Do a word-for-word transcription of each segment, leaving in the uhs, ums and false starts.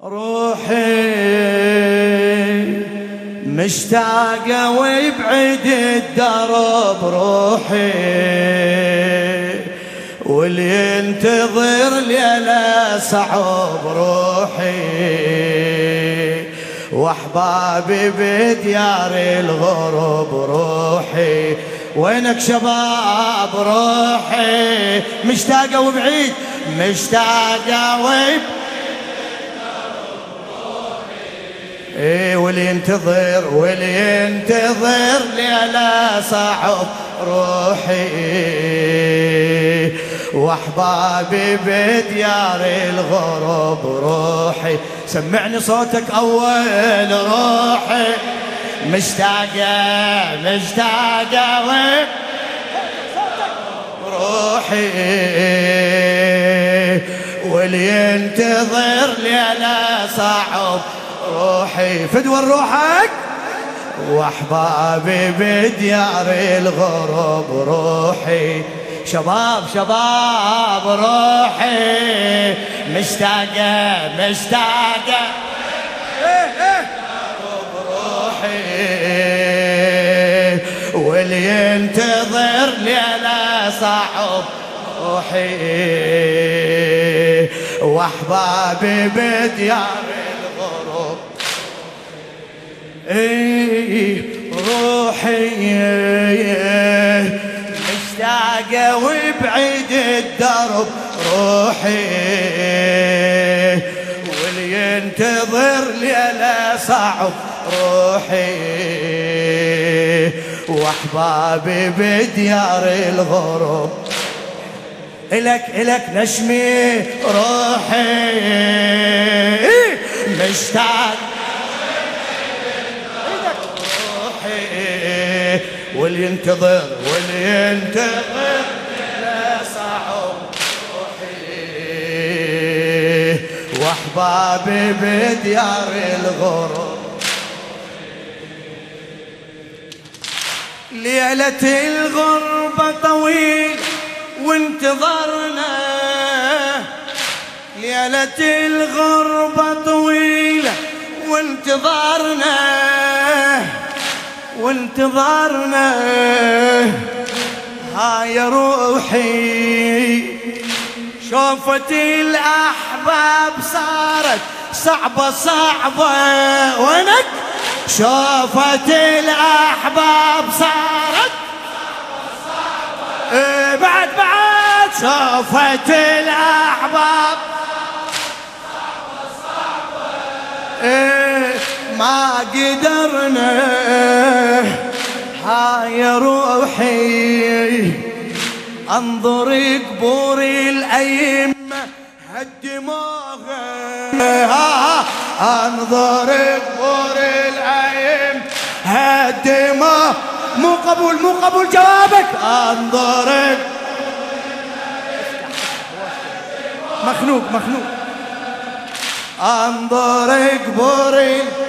روحي مشتاقة ويبعد الدرب روحي، واللي ينتظر ليلة صعب روحي، واحبابي بديار الغرب روحي. وينك شباب روحي مشتاقة وبعيد، مشتاقة وبعيد ايه، واللي ينتظر واللي ينتظر ليلة صعب روحي، واحبابي بديار الغرب روحي. سمعني صوتك اول روحي مشتاقة مشتاقة روحي، واللي ينتظر ليلة صعب روحي. فدوى روحك واحبابي بديار الغرب روحي. شباب شباب روحي مشتاقة مشتاقة روحي، واللي ينتظر ليلة صعب روحي، واحبابي بديار الغرب. ايه روحي مشتاقة وبعيد الدرب روحي، واللي ينتظر ليلة صعب روحي، واحبابي بديار الغرب. إلك إلك نشمي روحي مشتاق روحي، واللي ينتظر واللي ينتظر لا صعب روحي، واحبابي بديار الغرب. ليلة الغربة طويل وانتظرنا، ليلة الغربة طويلة وانتظرنا وانتظرنا. هاي روحي شوفت الأحباب صارت صعبة صعبة، وينك شوفت الأحباب صارت صعبة صعبة. إيه بعد بعد شوفت الأحباب صعبة صعبة. إيه ما قدرنا. هاي روحي انظر قبور الأئمة هالدماغ، انظر قبور الأئمة هالدماغ. مو قبول مو قبول جوابك. انظر مخنوق مخنوق. انظر قبور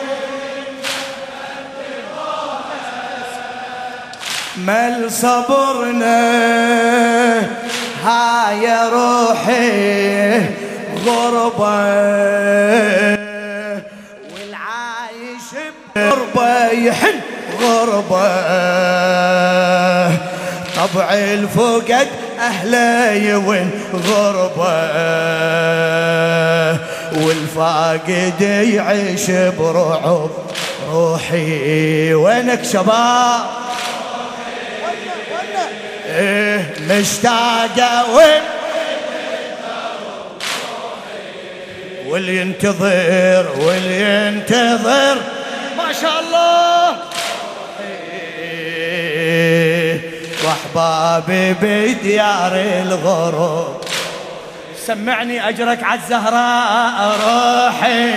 مل صبرنا. هاي روحي غربة، والعايش بغربة يحن غربة. طبع الفقد أهله يون غربة، والفاقد يعيش برعب روحي. وينك شباب إيه مشتاقة وين، واللي ينتظر واللي ينتظر ما شاء الله. إيه واحبابي بديار الغرب. سمعني أجرك عالزهراء روحي.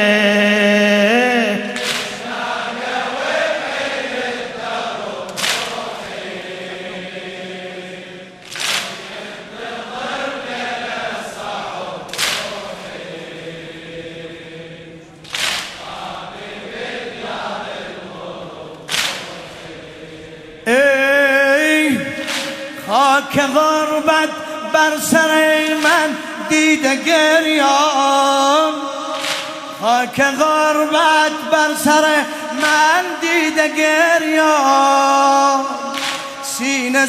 خاك ضربت برسري من ديدة قريان، خاک غربت بر سر من دیده گریان، سینه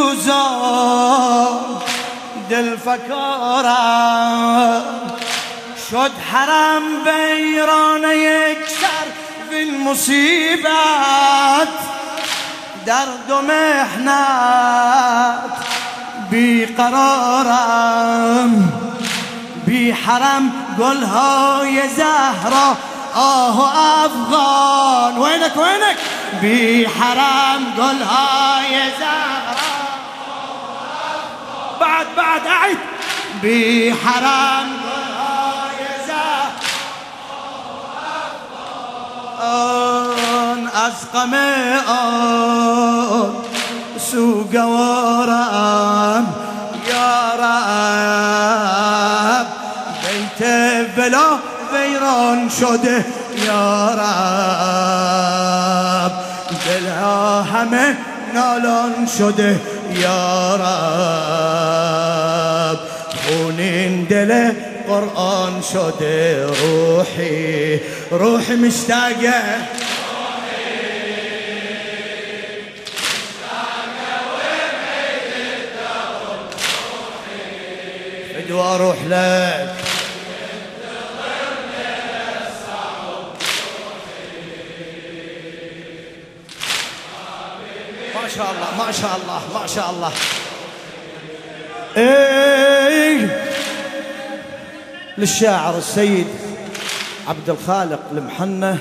سوزان دل فکارم، شد حرم ویران یک سر فی مصیبت، درد و محنت بیقرارم، بی حرم گلهای زهرا آه و افغان. وینک وینک بی حرم گلهای زهرا، بعد بعد اعد بی حرم گلهای زهرا، از غم آن سوگوارم یا رب، بیت بلا ویران شده یا رب، دلها همه نالان شده یا رب، خونین دل قرآن شده روحی، روحی مشتاقه فدوى اروح لك، ما شاء الله ما شاء الله ما شاء الله. ايه للشاعر السيد عبد الخالق المحنة،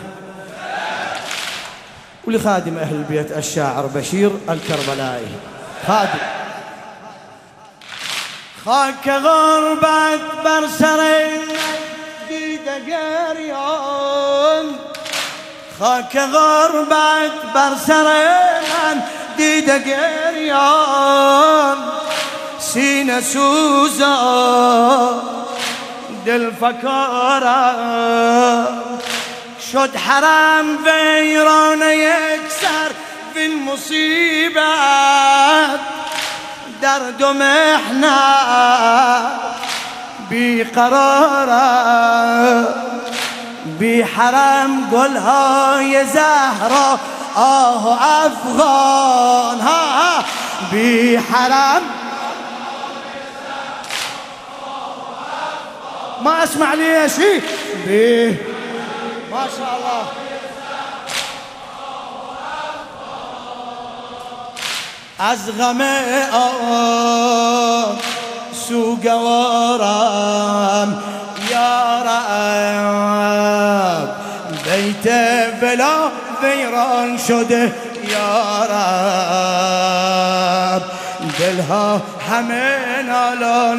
ولخادم اهل البيت الشاعر بشير الكربلائي. خادم خاک غربت بر سر دیده گریان، خاک غربت بر سر من دیده گریان، سینه سوزان دل فکارم، شد حرم ویران یک سر فی المصیبت، درد و محنت بیقرارم، بی حرم گلهای زهرا آه و افغان، ها بی حرم ما اسمع ليش بي ما شاء الله. از غم آن سوگوارم یا رب، بیت بلا ویران شده یا رب، دلها همه نالان